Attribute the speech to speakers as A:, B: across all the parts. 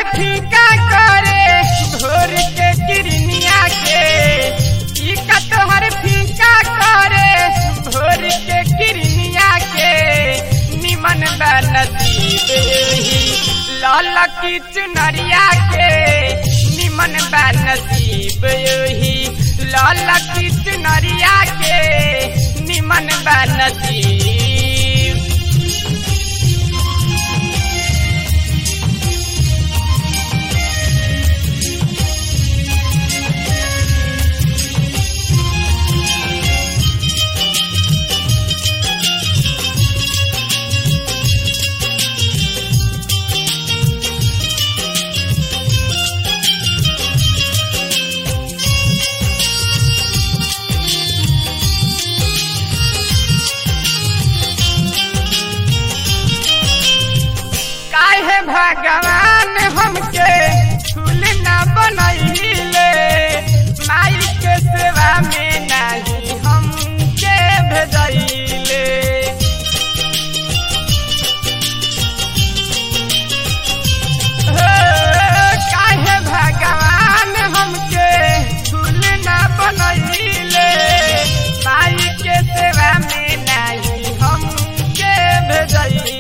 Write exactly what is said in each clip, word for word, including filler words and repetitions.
A: फीका करे भोर के किरनिया के ई का तोहर फीका करे भोर के किरनिया के निमन बनसीब ही लाल की चुनरिया के निमन बनसीब ही लाल की चुनरिया के निमन बनसीब। काहे भगवान हमके फूल न बनैले माई के सेवा में नहीं हमके भेजैले। काहे भगवान हमके फूल न बनैले माई के सेवा में नहीं हमके भेजैले।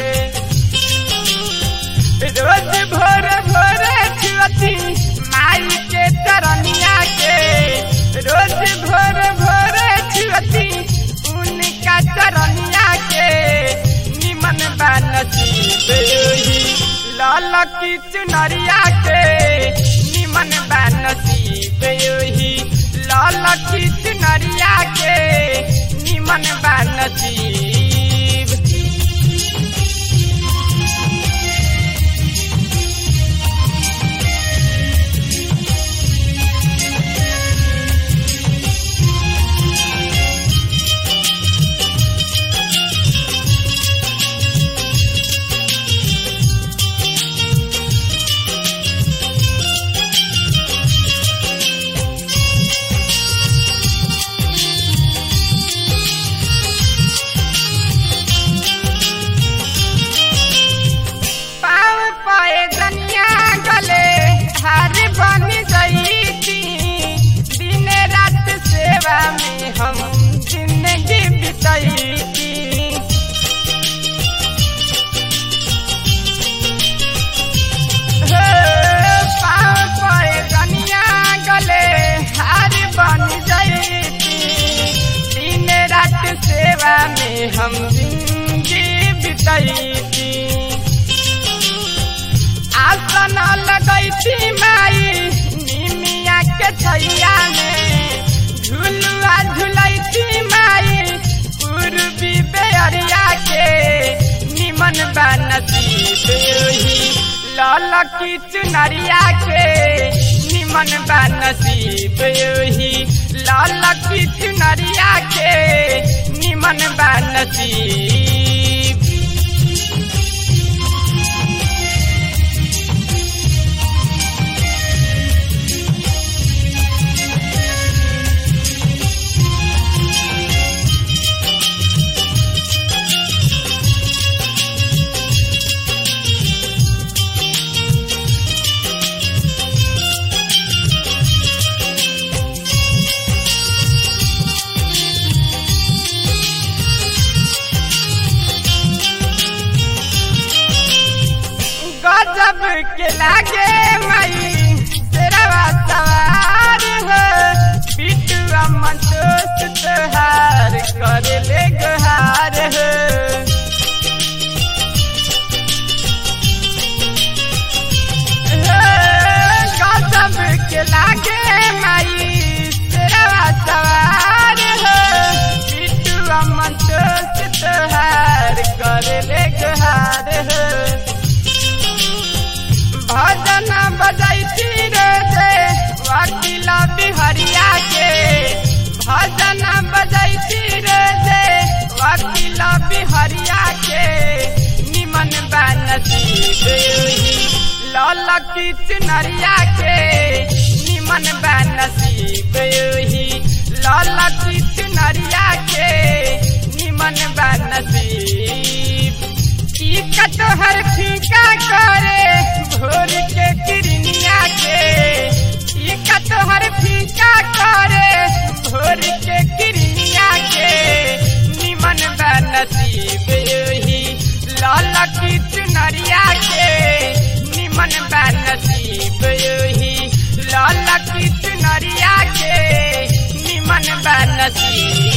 A: रोज भोर भोर छुअती माई के चरनिया के रोज भोर भोर छुअती उनका चरनिया के निमन बनसीब ही लाल की चुनरिया के निमन बनसीब ही लाल की चुनरिया के निमन बनसीब। में हम जिंदगी बिताई पाँव पर गनिया गले हार बन जाती दिन रात सेवा में हम जिंदगी बिताई आसन लगैती माई निमिया के छैया में झुलुआ झुलैती माई पूर्वी बेअरिया के निमन बनसीब ही लाल की चुनरिया के निमन बनसीब ही लाल की चुनरिया के निमन बनसीब। गजब के लागे माई तेरा सवार हो बिटुआ मंतोष तोहार करे ले गुहार हो गजब के लागे माई तेरा सवार हो बिटुआ मंतोष तोहार करे ले गुहार हो भजन बजैती रे वकीला बिहरिया के भजन बजैती रे वकीला बिहरिया के निमन बनसीब ही लाल की चुनरिया के निमन बनसीब ही लाल की चुनरिया के निमन बनसीब। ई कटहर फीका करे भोर के किरनिया के टीका तोहर फीका करे भोर के किरनिया के निमन बा नसीब योही लाल की चुनरिया के निमन बा नसीब योही लाल की चुनरिया के निमन बा नसीब